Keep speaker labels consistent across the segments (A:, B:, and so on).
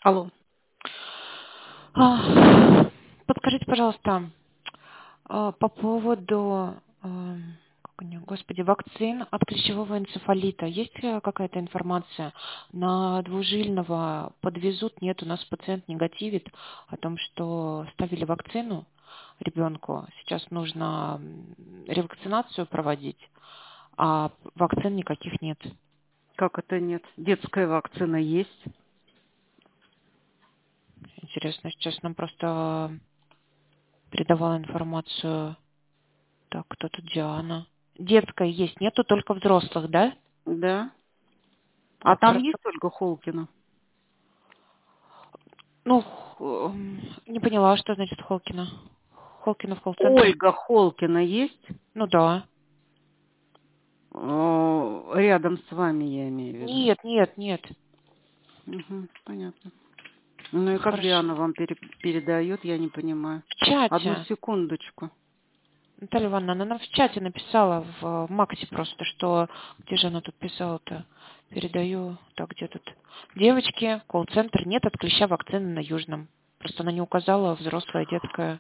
A: Алло.
B: Подскажите, пожалуйста, по поводу, господи, вакцин от клещевого энцефалита. Есть ли какая-то информация? На двужильного подвезут? Нет, у нас пациент негативит о том, что ставили вакцину ребенку. Сейчас нужно ревакцинацию проводить, а вакцин никаких нет.
A: Как это нет? Детская вакцина есть.
B: Интересно, сейчас нам просто передавала информацию. Так, кто тут Диана? Детская есть, нету только взрослых, да?
A: Да. А
B: Так,
A: там
B: хорошо.
A: есть Ольга Холкина?
B: Ну, не поняла, что значит Холкина. Холкина в колл-центре?
A: Ольга Холкина есть?
B: Ну да.
A: Рядом с вами, я имею в виду.
B: Нет, нет, нет.
A: Угу, понятно. Ну и как
B: Хорошо.
A: Диана вам передает, я не понимаю.
B: В
A: Одну
B: чате.
A: секундочку.
B: Наталья Ивановна, она нам в чате написала, в Максе просто, что... Где же она тут писала-то? Передаю... Так, где тут? Девочки, колл-центр, нет от клеща вакцины на Южном. Просто она не указала, взрослая, детская.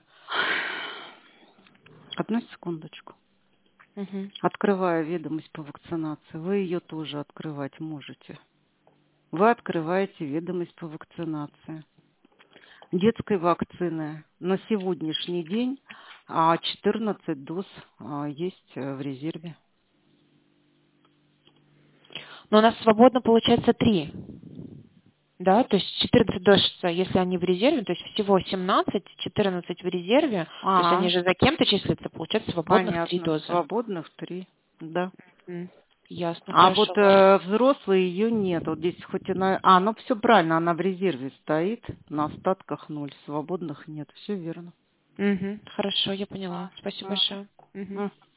A: Одну секундочку.
B: Угу.
A: Открываю ведомость по вакцинации. Вы ее тоже открывать можете. Вы открываете ведомость по вакцинации. Детской вакцины на сегодняшний день 14 доз есть в резерве.
B: Но у нас свободно получается 3. Да, то есть 14 доз, если они в резерве, то есть всего 17, 14 в резерве, то есть они же за кем-то числятся, получается свободных 3
A: Понятно.
B: дозы.
A: Свободных 3. Да.
B: Ясно,
A: А вот
B: хорошо.
A: взрослые ее нет. Вот здесь хоть она... ну все правильно, она в резерве стоит, на остатках 0. Свободных нет. Все верно.
B: Хорошо, я поняла. Спасибо большое.
A: Мгм.